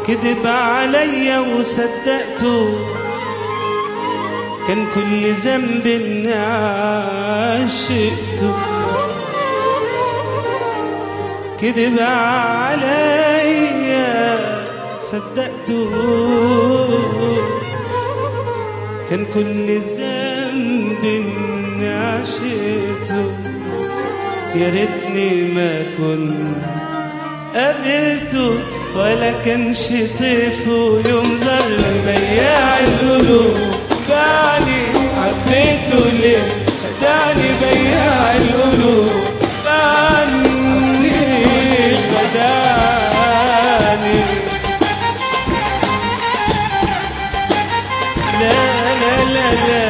كذب عليا وصدقته، كان كل ذنب اني عشقته. كذب عليا صدقته، كان كل ذنب اني عشقته. يا ريتني ما كنت قابلته، ولا كانش طيف ويوم زر بياع القلوب. باعني حبيته ليه، خدعني بياع القلوب. باعني خدعني، لا لا لا لا.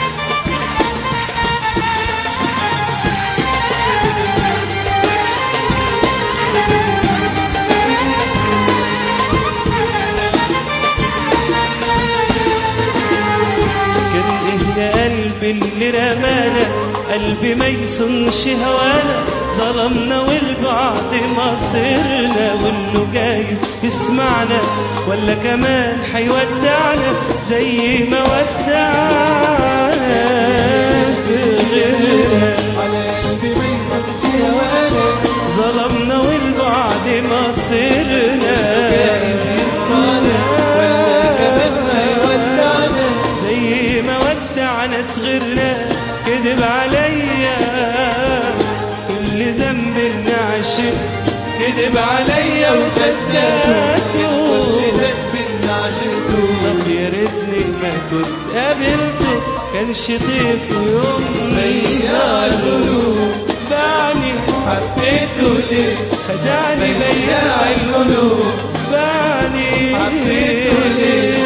اللي رمانا قلبي ما يصنش هوانا، ظلمنا والبعد مصيرنا، واللي جايز يسمعنا ولا كمان حيودعنا زي ما ودعنا صغرنا. على قلبي ما يصنش هوانا، ظلمنا والبعد مصيرنا، جايز يسمعنا ولا كمان حيودعنا زي ما ودعنا صغرنا. كذب عليا كل ذنب اني عشقته، كذب عليا وصدقته، كل ذنب اني عشقته. طب يا ريتني ما كنت قابلته، كانش طيف يوم بياع القلوب. باعني حبيته ليه، خدعني بياع القلوب. باعني حبيته ليه.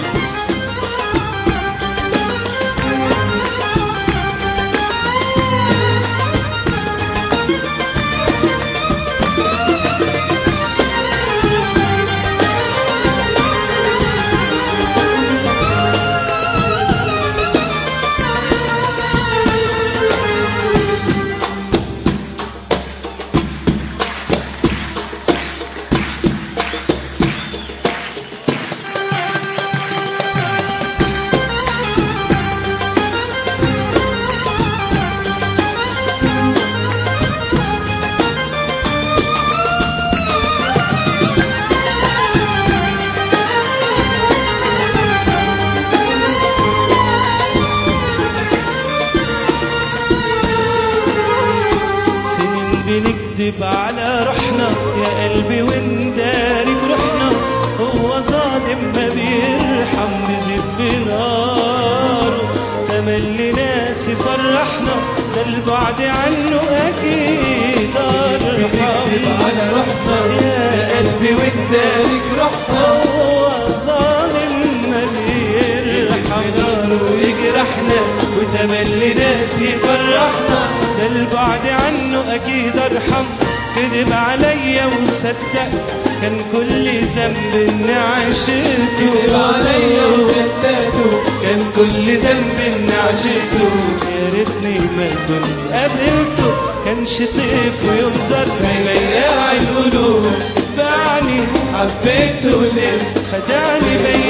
بنكذب على روحنا يا قلبي ونداري بروحنا. هو ظالم ما بيرحم، بيزيد بناره تملي ناس يفرحنا، ده البعد عنه اكيد ارحم. بنكذب على روحنا يا قلبي ونداري بروحنا. هو ظالم ما بيرحم ويجرحنا، وتملي ناس يفرحنا، ده البعد عنه اكيد ارحم. كذب عليا وصدق، كان كل ذنب اني عشقته. كذب عليا وصدقته، كان كل ذنب اني عشقته. يا ريتني ما كنت قابلته، كانش طيف ويوم زر بياع القلوب. باعني حبيته ليه، خدعني بياع